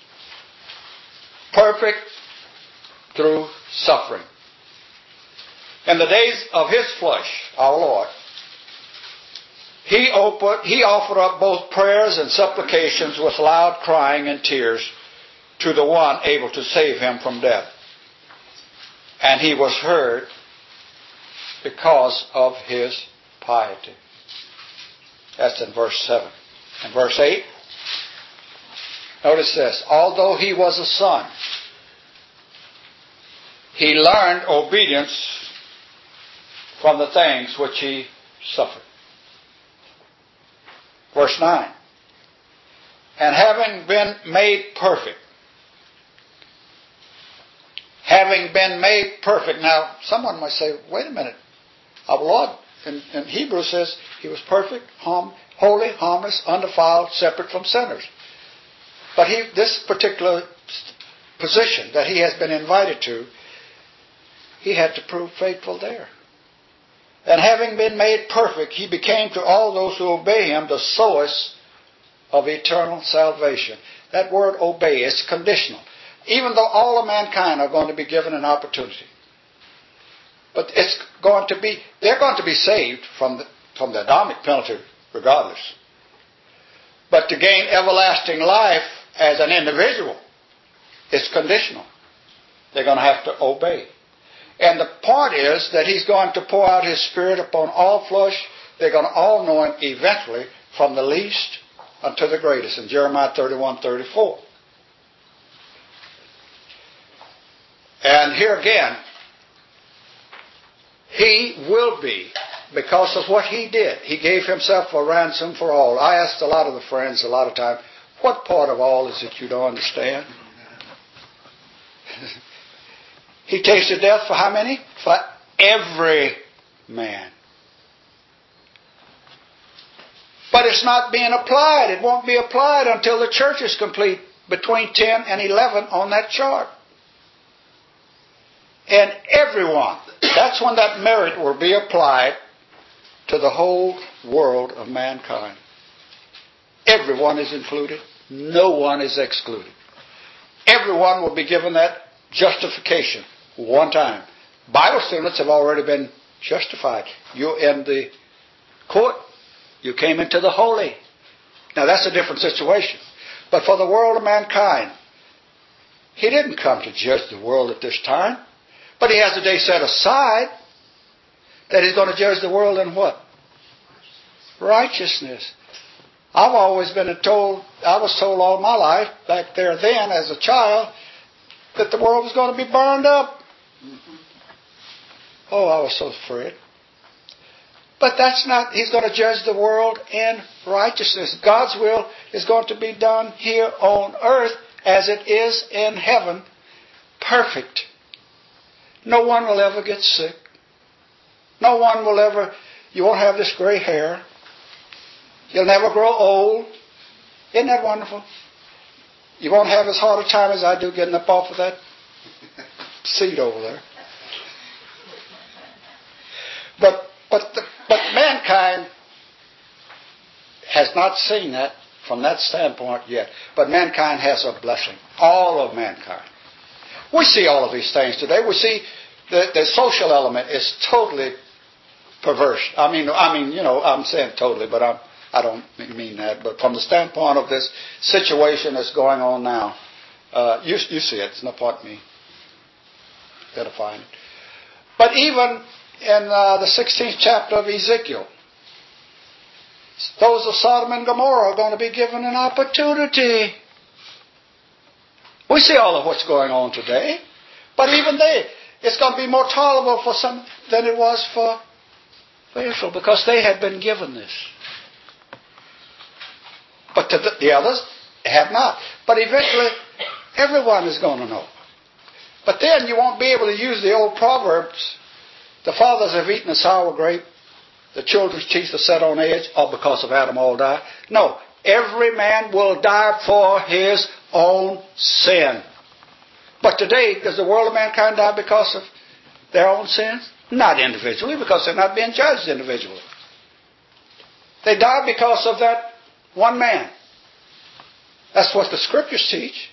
Perfect through suffering. In the days of His flesh, our Lord, He, opened, he offered up both prayers and supplications with loud crying and tears to the one able to save Him from death. And He was heard because of His piety. That's in verse seven. In verse eight, notice this. Although He was a son, He learned obedience from the things which He suffered. Verse nine. And having been made perfect. Having been made perfect. Now, someone might say, wait a minute. Our Lord in, in Hebrew says He was perfect, hom, holy, harmless, undefiled, separate from sinners. But he, this particular position that he has been invited to, he had to prove faithful there. And having been made perfect, he became to all those who obey him the source of eternal salvation. That word obey is conditional. Even though all of mankind are going to be given an opportunity. But it's going to be, they're going to be saved from the, from the Adamic penalty regardless. But to gain everlasting life as an individual, it's conditional. They're going to have to obey. And the point is that he's going to pour out his Spirit upon all flesh. They're going to all know him eventually, from the least unto the greatest, in Jeremiah thirty-one thirty-four. And here again, he will be, because of what he did. He gave himself a ransom for all. I asked a lot of the friends a lot of time, what part of all is it you don't understand? He tasted death for how many? For every man. But it's not being applied. It won't be applied until the church is complete, between ten and eleven on that chart. And everyone, that's when that merit will be applied to the whole world of mankind. Everyone is included. No one is excluded. Everyone will be given that justification one time. Bible students have already been justified. You're in the court. You came into the holy. Now that's a different situation. But for the world of mankind, he didn't come to judge the world at this time. But he has a day set aside that he's going to judge the world in what? Righteousness. I've always been told, I was told all my life, back there then as a child, that the world was going to be burned up. Oh, I was so afraid. But that's not, he's going to judge the world in righteousness. God's will is going to be done here on earth as it is in heaven, perfect. No one will ever get sick. No one will ever, you won't have this gray hair. You'll never grow old. Isn't that wonderful? You won't have as hard a time as I do getting up off of that seat over there. But but the, but mankind has not seen that from that standpoint yet. But mankind has a blessing. All of mankind. We see all of these things today. We see the, the social element is totally perverse. I mean, I mean, you know, I'm saying totally, but I'm, I don't mean that. But from the standpoint of this situation that's going on now, uh, you, you see it. It's no point in me identifying it. But even in uh, the sixteenth chapter of Ezekiel, those of Sodom and Gomorrah are going to be given an opportunity. We see all of what's going on today. But even they, it's going to be more tolerable for some than it was for, for Israel, because they had been given this. But to the, the others have not. But eventually, everyone is going to know. But then you won't be able to use the old proverbs. The fathers have eaten a sour grape. The children's teeth are set on edge. All because of Adam all die. No. Every man will die for his own sin. But today, does the world of mankind die because of their own sins? Not individually, because they're not being judged individually. They die because of that one man. That's what the scriptures teach.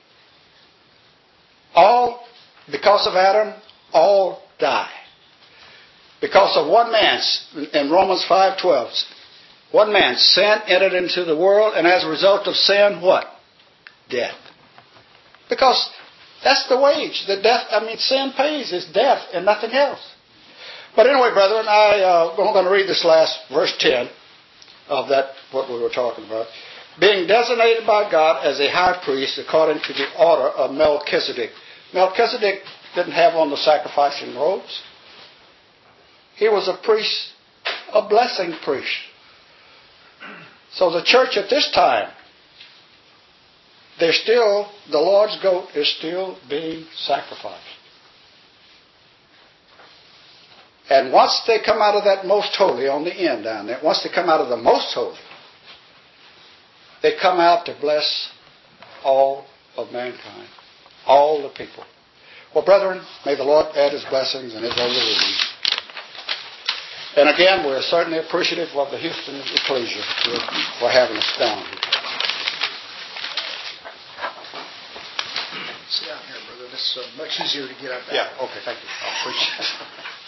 All, because of Adam, all die. Because of one man, in Romans five twelve, one man, sin entered into the world, and as a result of sin, what? Death. Because that's the wage. The death, I mean, sin pays is death and nothing else. But anyway, brethren, I, uh, I'm going to read this last verse ten of that, what we were talking about. Being designated by God as a high priest according to the order of Melchizedek. Melchizedek didn't have on the sacrificing robes. He was a priest, a blessing priest. So the church at this time, they're still, the Lord's goat is still being sacrificed. And once they come out of that most holy on the end down there, once they come out of the most holy, they come out to bless all of mankind, all the people. Well, brethren, may the Lord add His blessings and His overruling. And again, we're certainly appreciative of the Houston Ecclesia for having us down. Sit down here, brother. This is uh, much easier to get up at. Yeah, okay, thank you. I appreciate it.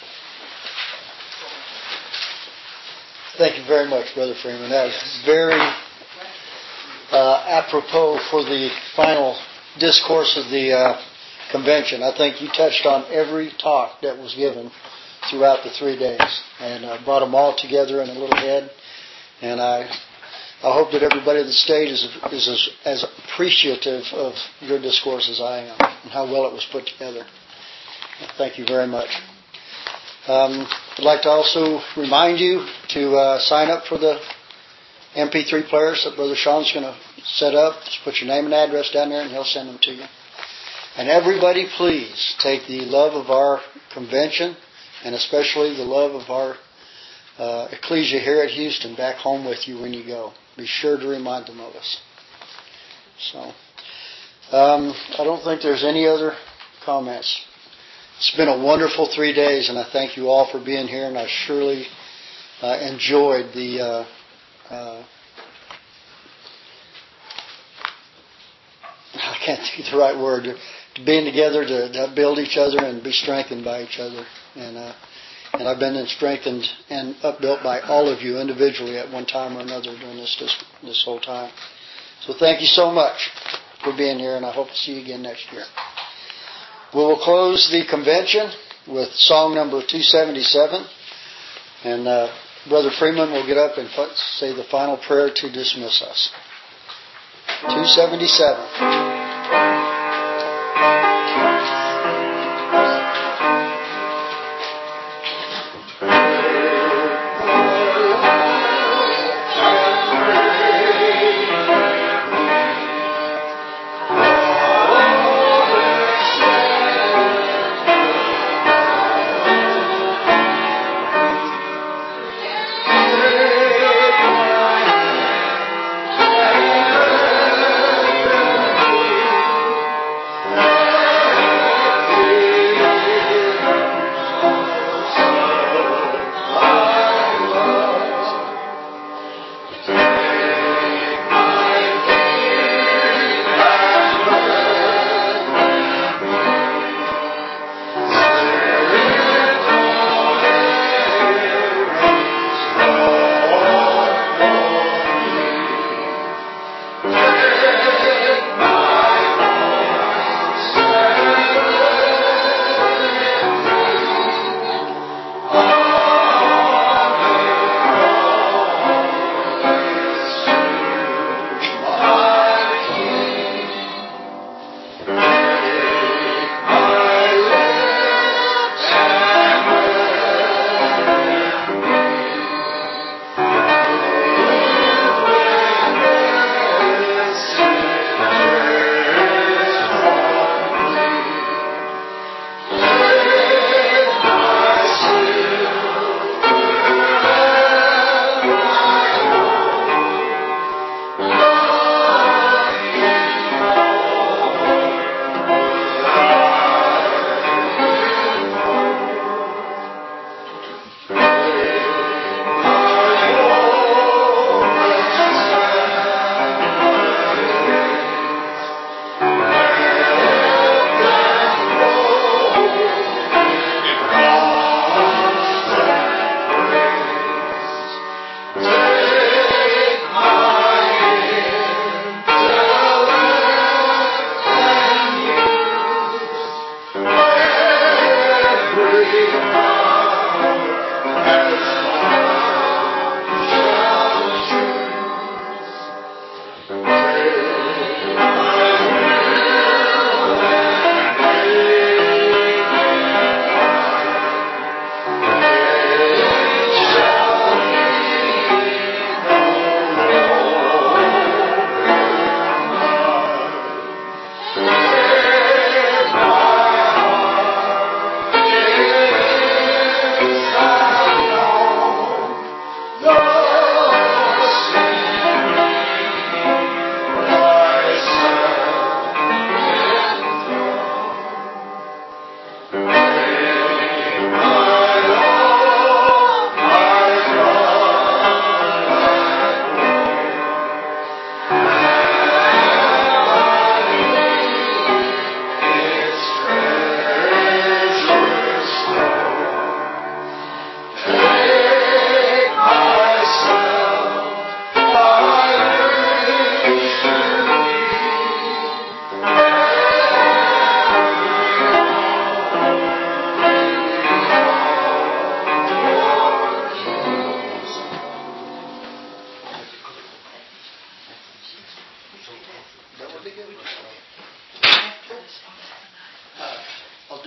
Thank you very much, Brother Freeman. That was very uh, apropos for the final discourse of the uh, convention. I think you touched on every talk that was given throughout the three days and uh, brought them all together in a little head. And I I hope that everybody at the stage is, is as, as appreciative of your discourse as I am and how well it was put together. Thank you very much. Um, I'd like to also remind you to uh, sign up for the M P three players that Brother Sean's going to set up. Just put your name and address down there and he'll send them to you. And everybody, please take the love of our convention and especially the love of our uh, ecclesia here at Houston back home with you when you go. Be sure to remind them of us. So, um, I don't think there's any other comments. It's been a wonderful three days, and I thank you all for being here, and I surely uh, enjoyed the uh, uh, I can't think of the right word, to being together to, to build each other and be strengthened by each other. And uh, and I've been strengthened and upbuilt by all of you individually at one time or another during this this, this whole time. So thank you so much for being here, and I hope to see you again next year. We will close the convention with song number two seventy-seven. And uh, Brother Freeman will get up and say the final prayer to dismiss us. two seventy-seven.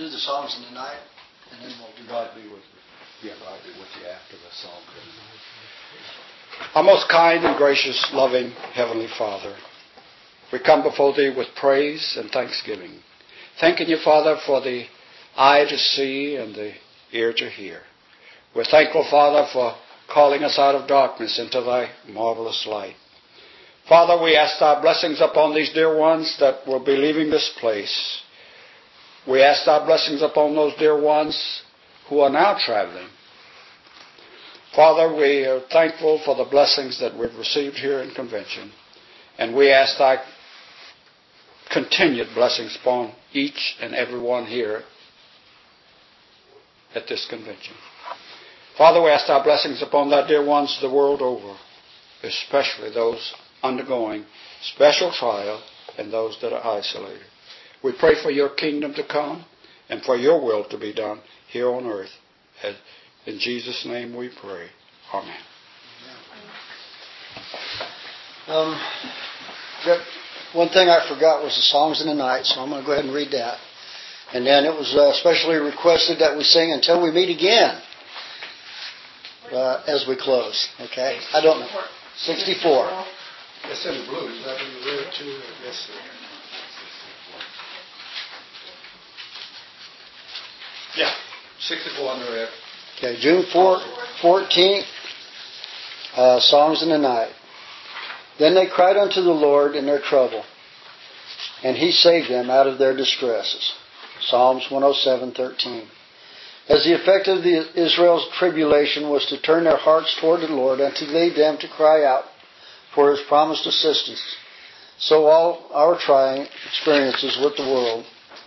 do the songs in the night, and then we'll do God be with you. Yeah, God be with you after the song. Our most kind and gracious, loving Heavenly Father, we come before Thee with praise and thanksgiving, thanking You, Father, for the eye to see and the ear to hear. We're thankful, Father, for calling us out of darkness into Thy marvelous light. Father, we ask Thy blessings upon these dear ones that will be leaving this place. We ask Thy blessings upon those dear ones who are now traveling. Father, we are thankful for the blessings that we've received here in convention, and we ask Thy continued blessings upon each and every one here at this convention. Father, we ask Thy blessings upon Thy dear ones the world over, especially those undergoing special trial and those that are isolated. We pray for Your kingdom to come and for Your will to be done here on earth. In Jesus' name we pray. Amen. Um, one thing I forgot was the Songs in the Night, so I'm going to go ahead and read that. And then it was uh, specially requested that we sing Until We Meet Again uh, as we close. Okay? I don't know. sixty-four. That's in the blue. Is that in the red too? Yes, sir. Yeah, sixty-four on the red. Okay, June fourteenth, uh, Songs in the Night. Then they cried unto the Lord in their trouble, and He saved them out of their distresses. Psalms one oh seven, thirteen. As the effect of the Israel's tribulation was to turn their hearts toward the Lord and to lead them to cry out for His promised assistance, so all our trying experiences with the world,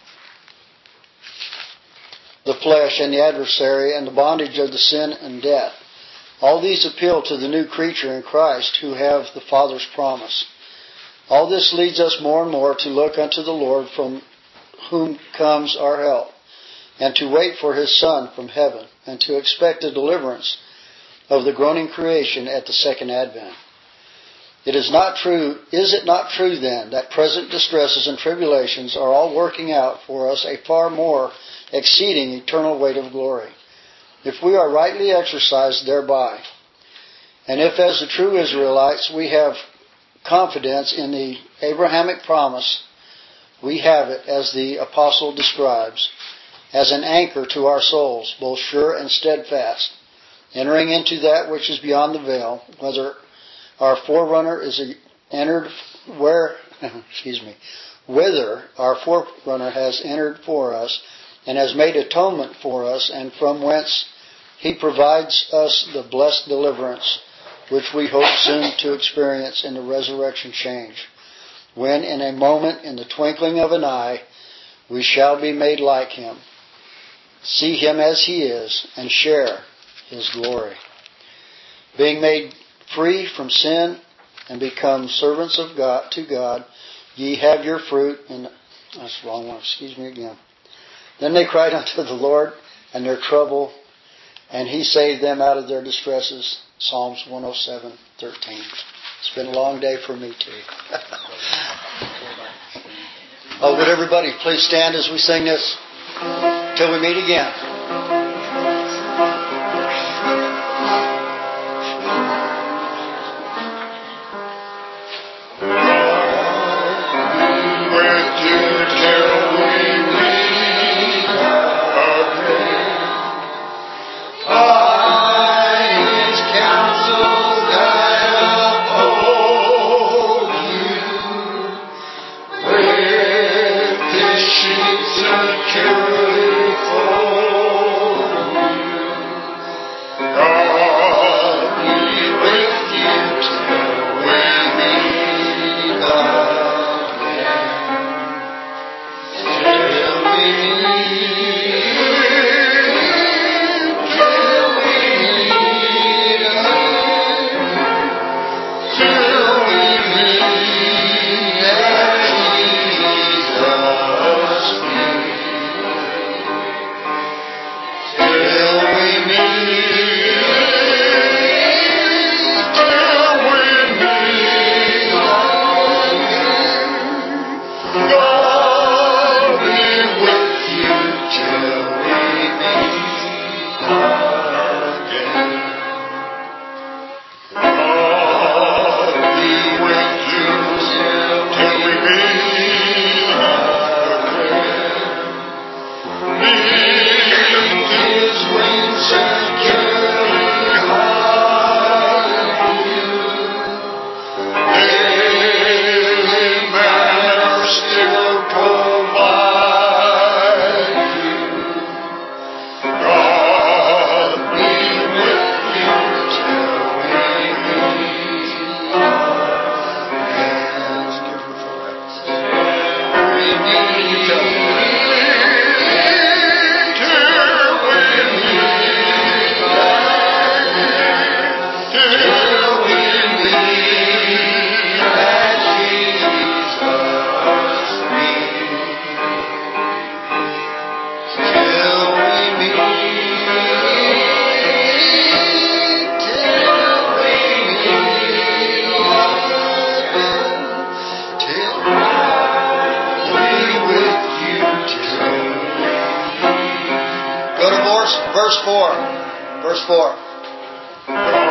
the flesh and the adversary, and the bondage of the sin and death, all these appeal to the new creature in Christ who have the Father's promise. All this leads us more and more to look unto the Lord from whom comes our help, and to wait for His Son from heaven, and to expect the deliverance of the groaning creation at the second advent. It is not true, is it not true then that present distresses and tribulations are all working out for us a far more exceeding eternal weight of glory, if we are rightly exercised thereby? And if as the true Israelites we have confidence in the Abrahamic promise, we have it, as the apostle describes, as an anchor to our souls, both sure and steadfast, entering into that which is beyond the veil, whether our forerunner is entered where, excuse me, whither our forerunner has entered for us and has made atonement for us, and from whence He provides us the blessed deliverance, which we hope soon to experience in the resurrection change, when in a moment, in the twinkling of an eye, we shall be made like Him, see Him as He is, and share His glory. Being made free from sin and become servants of God to God, ye have your fruit in... That's the wrong one. Excuse me again. Then they cried unto the Lord and their trouble, and He saved them out of their distresses. Psalms one oh seven, thirteen. It's been a long day for me too. Oh, would everybody please stand as we sing this till we meet again. Securely for four. Verse four.